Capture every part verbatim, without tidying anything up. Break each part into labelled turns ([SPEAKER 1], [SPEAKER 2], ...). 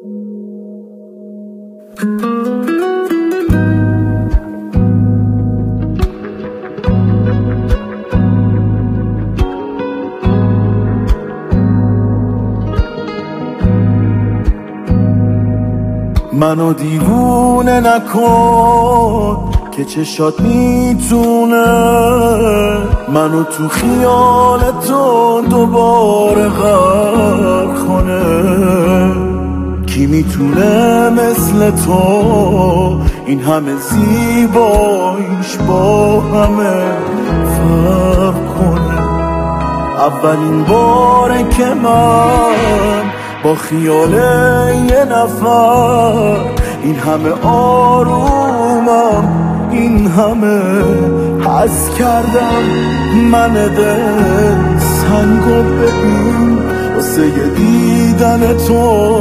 [SPEAKER 1] منو دیوونه نکن که چشات میتونه منو تو خیال تو دوباره غرق کنه. کی میتونه مثل تو این همه زیباییش با همه فرق کنه؟ اولین باره که من با خیال یه نفر این همه آرومم، این همه حس کردم. من دل سنگو ببین واسه یه دیدن تو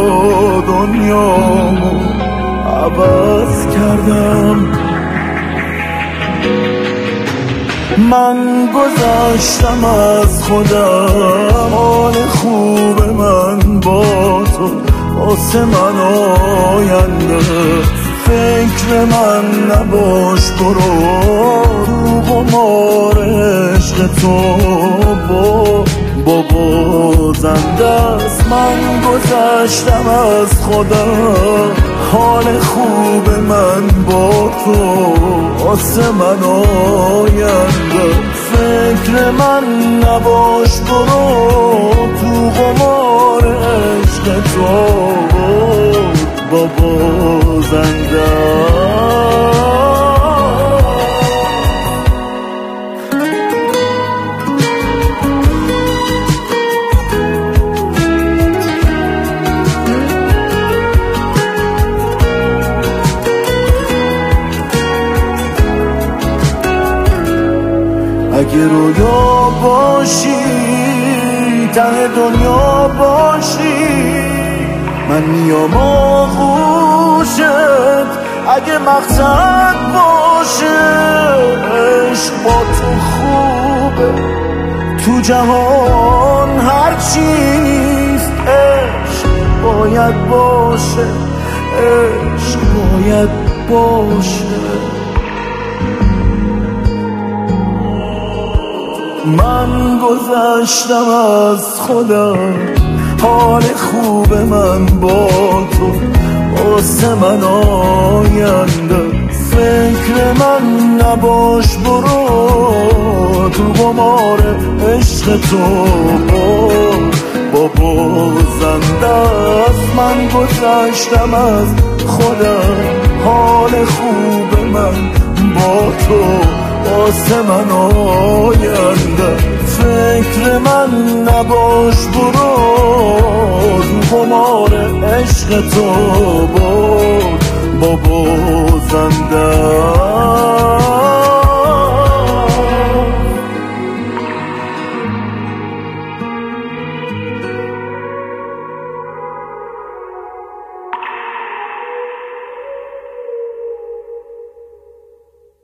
[SPEAKER 1] دنیامو عوض کردم. من گذشتم از خودم، حال خوب من با تو واسه من آینده. فکر من نباش، برو رو قمار عشق تو با بابا زنده است. من گذشتم از خودم، حال خوب من با تو واسه من آینده. فکر من نباش، برو تو قمار عشق تو بابا زنده. اگه رویا باشی، ته دنیا باشی، من میام آغوشت. اگه مقصد باشه عشق با تو خوبه، تو جهان هر چیز عشق باید باشه، عشق باید باشه. من گذشتم از خودم، حال خوب من با تو واسه من آینده. فکر من نباش، برو تو قمار عشق تو بابا زنده است. من گذشتم از خودم، حال خوب من با تو واسه من آینده. فکر من نباش، برو تو قمار عشق تو با